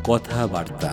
কথাবার্তা।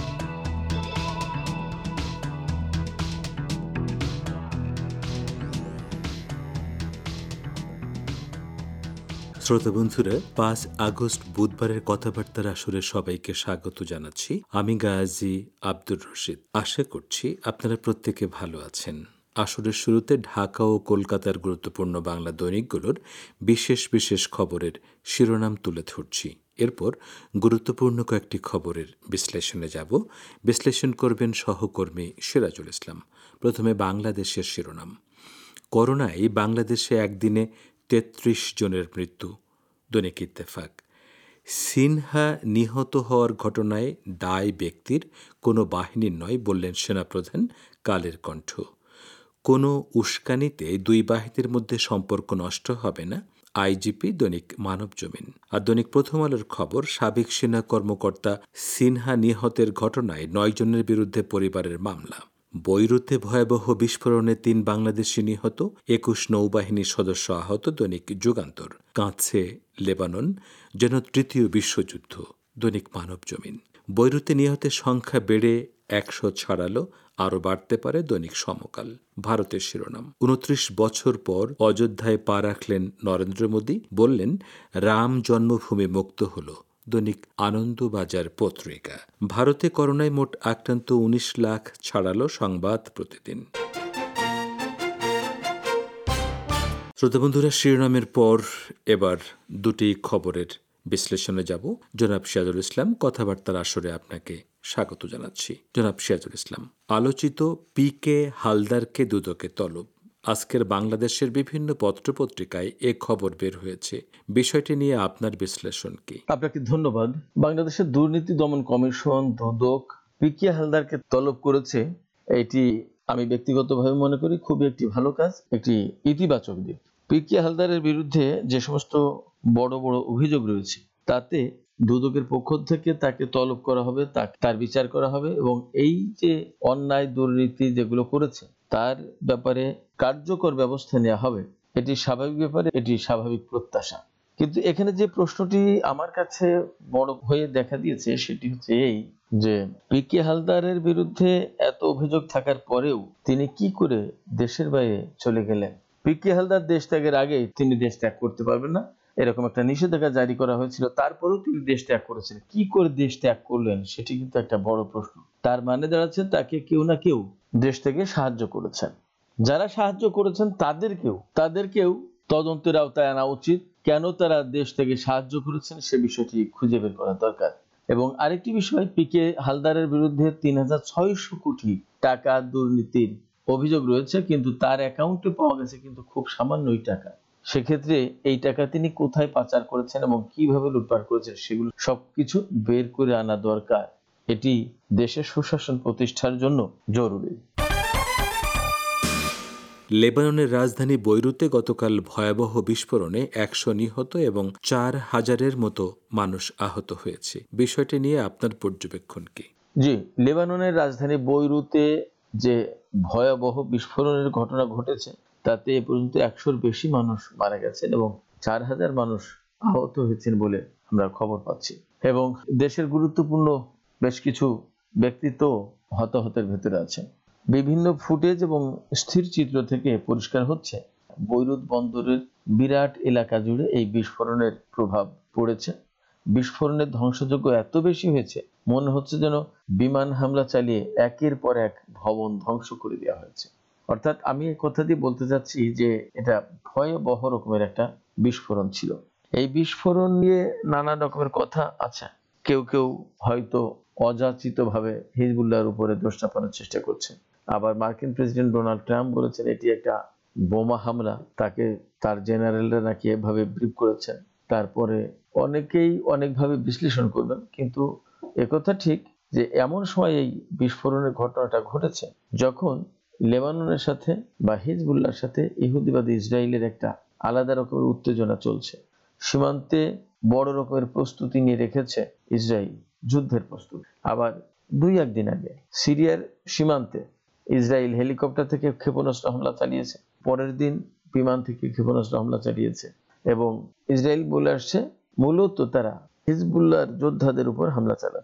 শ্রোতা বন্ধুরা, 5 আগস্ট বুধবারের কথাবার্তার আসরে সবাইকে স্বাগত জানাচ্ছি। আমি গাজী আব্দুর রশিদ। আশা করছি আপনারা প্রত্যেকে ভালো আছেন। আসরের শুরুতে ঢাকা ও কলকাতার গুরুত্বপূর্ণ বাংলা দৈনিকগুলোর বিশেষ বিশেষ খবরের শিরোনাম তুলে ধরছি। এরপর গুরুত্বপূর্ণ কয়েকটি খবরের বিশ্লেষণে যাব। বিশ্লেষণ করবেন সহকর্মী সিরাজুল ইসলাম। প্রথমে বাংলাদেশের শিরোনাম। করোনায় বাংলাদেশে একদিনে 33 জনের মৃত্যু। দৈনিক ইত্তেফাক। সিনহা নিহত হওয়ার ঘটনায় দায় ব্যক্তির, কোনো বাহিনীর নয় বললেন সেনাপ্রধান। কালের কণ্ঠ। কোনো উস্কানিতে দুই বাহিনীর মধ্যে সম্পর্ক নষ্ট হবে না, আইজিপি। দৈনিক মানবজমিন। আর দৈনিক প্রথম আলোর খবর, সাবেক সেনা কর্মকর্তা সিনহা নিহতের ঘটনায় 9 জনের বিরুদ্ধে পরিবারের মামলা। বৈরুতে ভয়াবহ বিস্ফোরণে 3 বাংলাদেশি নিহত, 21 নৌবাহিনীর সদস্য আহত। দৈনিক যুগান্তর। কাঁদছে লেবানন, যেন তৃতীয় বিশ্বযুদ্ধ। দৈনিক মানবজমিন। বৈরুতে নিহতের সংখ্যা বেড়ে 100 ছাড়ালো, আরও বাড়তে পারে। দৈনিক সমকাল। ভারতের শিরোনাম। 29 বছর পর অযোধ্যায় পা রাখলেন নরেন্দ্র মোদী, বললেন রাম জন্মভূমি মুক্ত হল। দৈনিক আনন্দবাজার পত্রিকা। ভারতে করোনায় মোট আক্রান্ত 19 লাখ ছাড়ালো, সংবাদ প্রতিদিন। শ্রোতাবন্ধুরা, শিরোনামের পর এবার দুটি খবরের বিশ্লেষণে যাব। জনাব সিরাজুল ইসলাম, কথাবার্তার আসরে আপনাকে স্বাগত জানাচ্ছি। জনাব সিরাজুল ইসলাম, আলোচিত পিকে হালদারকে দুদকে তলব। আজকের বাংলাদেশের বিভিন্ন পত্রপত্রিকায় এ খবর বের হয়েছে। বিষয়টি নিয়ে আপনার বিশ্লেষণ কি? আপনাকে ধন্যবাদ। বাংলাদেশের দুর্নীতি দমন কমিশন দুদক পিকে হালদারকে তলব করেছে। এটি আমি ব্যক্তিগতভাবে মনে করি খুবই একটি ভালো কাজ, একটি ইতিবাচক দিক। পিকে হালদারের বিরুদ্ধে যে সমস্ত বড় বড় অভিযোগ রয়েছে, তাতে দুদকের পক্ষ থেকে তাকে তলব করা হবে, তার বিচার করা হবে এবং এই যে অন্যায় দুর্নীতি যেগুলো করেছে তার ব্যাপারে কার্যকর ব্যবস্থা নেওয়া হবে। এটি স্বাভাবিক ব্যাপারে, এটি স্বাভাবিক প্রত্যাশা। কিন্তু এখানে যে প্রশ্নটি আমার কাছে বড় হয়ে দেখা দিয়েছে সেটি হচ্ছে এই যে পিকে হালদারের বিরুদ্ধে এত অভিযোগ থাকার পরেও তিনি কি করে দেশের বাইরে চলে গেলেন। পিকে হালদার দেশ ত্যাগের আগে তিনি দেশ ত্যাগ করতে পারবেন না, এরকম একটা নিষেধাজ্ঞা জারি করা হয়েছিল। তারপরেও তিনি দেশ ত্যাগ করেছেন। কি করে দেশ ত্যাগ করলেন সেটি কিন্তু একটা বড় প্রশ্ন। তার মানে দাঁড়াচ্ছে তাকে কেউ না কেউ দেশ থেকে সাহায্য করেছেন। যারা সাহায্য করেছেন তাদেরকেও তদন্তের আওতায় আনা উচিত। কেন তারা দেশ থেকে সাহায্য করেছেন সে বিষয়টি খুঁজে বের করা দরকার। এবং আরেকটি বিষয়, পিকে হালদারের বিরুদ্ধে 3600 কোটি টাকা দুর্নীতির অভিযোগ রয়েছে, কিন্তু তার অ্যাকাউন্টে পাওয়া গেছে কিন্তু খুব সামান্যই টাকা। সেক্ষেত্রে এই টাকা তিনি কোথায় পাচার করেছেন এবং কিভাবে লুটপাট করেছেন সেগুলো সবকিছু বের করে আনা দরকার। এটি দেশের সুশাসন প্রতিষ্ঠার জন্য জরুরি। লেবাননের রাজধানী বৈরুতে গতকাল ভয়াবহ বিস্ফোরণে 100 নিহত এবং 4000-এর মতো মানুষ আহত হয়েছে। বিষয়টি নিয়ে আপনার পর্যবেক্ষণ কি? জি, লেবাননের রাজধানী বৈরুতে যে ভয়াবহ বিস্ফোরণের ঘটনা ঘটেছে তাতে এ পর্যন্ত 100-র বেশি মানুষ মারা গেছেন এবং 4000 মানুষ আহত হয়েছেন বলে আমরা খবর পাচ্ছি। এবং দেশের গুরুত্বপূর্ণ বেশ কিছু ব্যক্তিত্ব হতাহতের ভেতরে আছেন। বিভিন্ন ফুটেজ এবং স্থির চিত্র থেকে পরিষ্কার হচ্ছে বৈরুত বন্দরের বিরাট এলাকা জুড়ে এই বিস্ফোরণের প্রভাব পড়েছে। বিস্ফোরণের ধ্বংসযজ্ঞ এত বেশি হয়েছে, মনে হচ্ছে যেন বিমান হামলা চালিয়ে একের পর এক ভবন ধ্বংস করে দেওয়া হয়েছে। অর্থাৎ আমি এই কথা দিয়ে বলতে চাচ্ছি যে এটা ভয়াবহ রকমের একটা বিস্ফোরণ ছিল। এই বিস্ফোরণ নিয়ে নানা রকমের কথা আছে। কেউ কেউ হয়তো অযাচিতভাবে হিজবুল্লাহর উপরে দোষ চাপানোর চেষ্টা করছে। আবার মার্কিন প্রেসিডেন্ট ডোনাল্ড ট্রাম্প বলেছেন এটি একটা বোমা হামলা, তাকে তার জেনারেলরা নাকি এভাবে ব্রিফ করেছেন। তারপরে অনেকেই অনেকভাবে বিশ্লেষণ করবেন, কিন্তু একথা ঠিক যে এমন সময় এই বিস্ফোরণের ঘটনাটা ঘটেছে যখন লেবাননের সাথে বা হিজবুল্লাহর সাথে ইহুদিবাদী ইসরায়েলের একটা আলাদা রকমের উত্তেজনা চলছে। সীমান্তে বড় রকমের প্রস্তুতি নিয়ে রেখেছে ইসরায়েল, যুদ্ধের প্রস্তুতি। আবার 2-1 দিন আগে সিরিয়ার সীমান্তে ইসরায়েল হেলিকপ্টার থেকে ক্ষেপণাস্ত্র হামলা চালিয়েছে, পরের দিন বিমান থেকে ক্ষেপণাস্ত্র হামলা চালিয়েছে এবং ইসরায়েল বলে আসছে মূলত তারা হিজবুল্লাহর যোদ্ধাদের উপর হামলা চালাচ্ছে।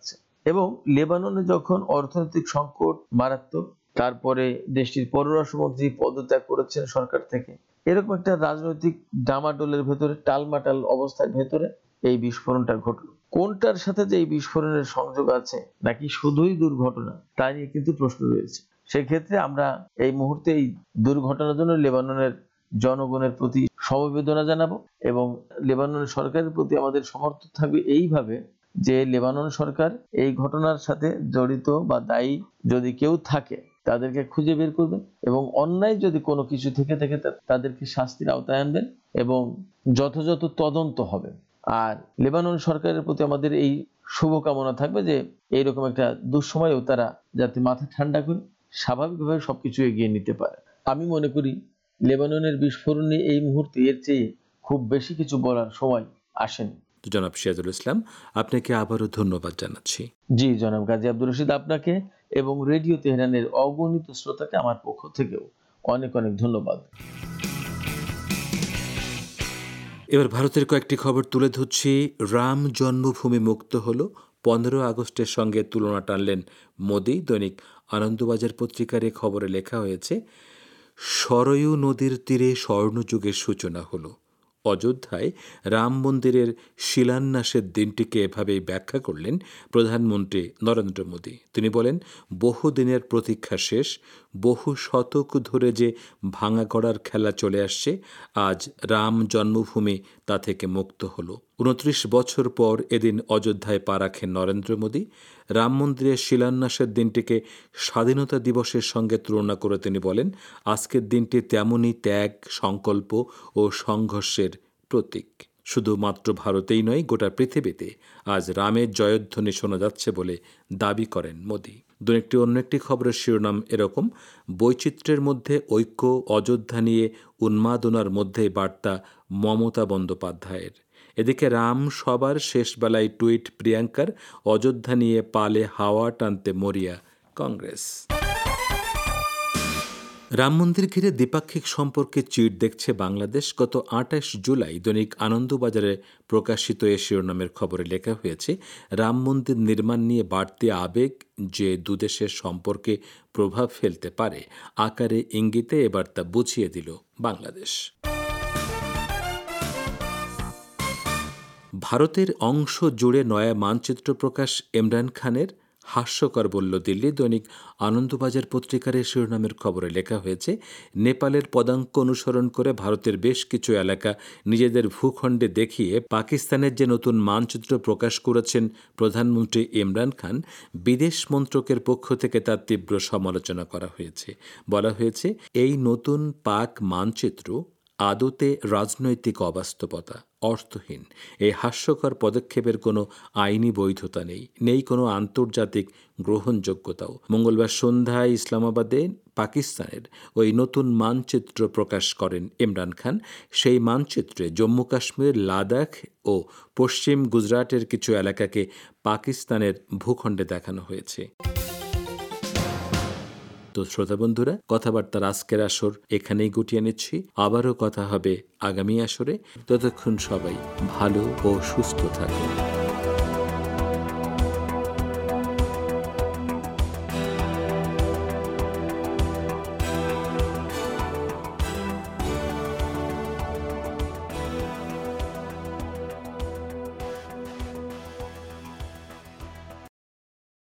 এবং লেবাননে যখন অর্থনৈতিক সংকট মারাত্মক, তারপরে দেশটির পররাষ্ট্রমন্ত্রী পদত্যাগ করেছেন সরকার থেকে, এরকম একটা রাজনৈতিক ডামাডোলের ভেতরে, টালমাটাল অবস্থার ভেতরে এই বিস্ফোরণটা ঘটলো। কোনটার সাথে যে এই বিস্ফোরণের সংযোগ আছে নাকি শুধুই দুর্ঘটনা, তা নিয়ে কিন্তু প্রশ্ন রয়েছে। সেক্ষেত্রে আমরা এই মুহূর্তে এই দুর্ঘটনার জন্য লেবাননের জনগণের প্রতি সমবেদনা জানাবো এবং লেবাননের সরকারের প্রতি আমাদের সমর্থন থাকবে এইভাবে যে লেবানন সরকার এই ঘটনার সাথে জড়িত বা দায়ী যদি কেউ থাকে তাদেরকে খুঁজে বের করবেন এবং অন্যায় যদি কোনো কিছু থেকে থাকে তাদেরকে শাস্তির আওতায় আনবেন এবং যথাযথ তদন্ত হবে। আর লেবানন সরকারের প্রতি আমাদের এই শুভকামনা থাকবে যে এইরকম একটা দুঃসময়েও তারা যাতে মাথা ঠান্ডা করে স্বাভাবিকভাবে সবকিছু এগিয়ে নিতে পারে। আমি মনে করি লেবাননের বিস্ফোরণ নিয়ে এই মুহূর্তে এর চেয়ে খুব বেশি কিছু বলার সময় আসেনি। জনাব সিরাজুল ইসলাম, আপনাকে আবারও ধন্যবাদ জানাচ্ছি। জি জনাব গাজী আব্দুর রশিদ, আপনাকে এবং রেডিও তেহরানের অগণিত শ্রোতাকে আমার পক্ষ থেকেও অনেক অনেক ধন্যবাদ। এবার ভারতের কয়েকটি খবর তুলে ধরছি। রাম জন্মভূমি মুক্ত হলো, 15 আগস্টের সঙ্গে তুলনা টানলেন মোদি। দৈনিক আনন্দবাজার পত্রিকার এ খবরে লেখা হয়েছে, সরয়ূ নদীর তীরে স্বর্ণযুগের সূচনা হলো। অযোধ্যায় রাম মন্দিরের শিলান্যাসের দিনটিকে এভাবেই ব্যাখ্যা করলেন প্রধানমন্ত্রী নরেন্দ্র মোদী। তিনি বলেন, বহুদিনের প্রতীক্ষা শেষ, বহু শতক ধরে যে ভাঙা গড়ার খেলা চলে আসছে, আজ রাম জন্মভূমি তা থেকে মুক্ত হলো। 29 বছর পর এদিন অযোধ্যায় পা রাখেন নরেন্দ্র মোদী। রাম মন্দিরের শিলান্যাসের দিনটিকে স্বাধীনতা দিবসের সঙ্গে তুলনা করে তিনি বলেন, আজকের দিনটি তেমনই ত্যাগ, সংকল্প ও সংঘর্ষের প্রতীক। শুধুমাত্র ভারতেই নয়, গোটা পৃথিবীতে আজ রামের জয়ধ্বনি শোনা যাচ্ছে বলে দাবি করেন মোদী। দু-একটি অন্য একটি খবরের শিরোনাম এরকম, বৈচিত্র্যের মধ্যে ঐক্য, অযোধ্যা নিয়ে উন্মাদনার মধ্যে বার্তা মমতা বন্দ্যোপাধ্যায়ের। এদিকে রাম সবার শেষ বেলায় টুইট প্রিয়াঙ্কার, অযোধ্যা নিয়ে পালে হাওয়া টানতে মরিয়া কংগ্রেস। রাম মন্দির ঘিরে দ্বিপাক্ষিক সম্পর্কে চিট দেখছে বাংলাদেশ। গত 28 জুলাই দৈনিক আনন্দবাজারে প্রকাশিত এ শিরোনামের খবরে লেখা হয়েছে, রাম মন্দির নির্মাণ নিয়ে বাড়তি আবেগ যে দুদেশের সম্পর্কে প্রভাব ফেলতে পারে, আকারে ইঙ্গিতে এবার তা বুঝিয়ে দিল বাংলাদেশ। ভারতের অংশ জুড়ে নয়া মানচিত্র প্রকাশ ইমরান খানের, হাস্যকর বলল দিল্লি। দৈনিক আনন্দবাজার পত্রিকার শিরোনামের খবরে লেখা হয়েছে, নেপালের পদাঙ্ক অনুসরণ করে ভারতের বেশ কিছু এলাকা নিজেদের ভূখণ্ডে দেখিয়ে পাকিস্তানের যে নতুন মানচিত্র প্রকাশ করেছেন প্রধানমন্ত্রী ইমরান খান, বিদেশ মন্ত্রকের পক্ষ থেকে তার তীব্র সমালোচনা করা হয়েছে। বলা হয়েছে, এই নতুন পাক মানচিত্র আদতে রাজনৈতিক অবাস্তবতা, অর্থহীন। এই হাস্যকর পদক্ষেপের কোনো আইনি বৈধতা নেই কোনো আন্তর্জাতিক গ্রহণযোগ্যতাও। মঙ্গলবার সন্ধ্যায় ইসলামাবাদে পাকিস্তানের ওই নতুন মানচিত্র প্রকাশ করেন ইমরান খান। সেই মানচিত্রে জম্মু কাশ্মীর, লাদাখ ও পশ্চিম গুজরাটের কিছু এলাকাকে পাকিস্তানের ভূখণ্ডে দেখানো হয়েছে। তো শ্রোতা বন্ধুরা, কথাবার্তার আজকের আসর এখানেই গুটিয়ে নিচ্ছি। আবারও কথা হবে আগামী আসরে। ততক্ষণ সবাই ভালো ও সুস্থ থাকুন।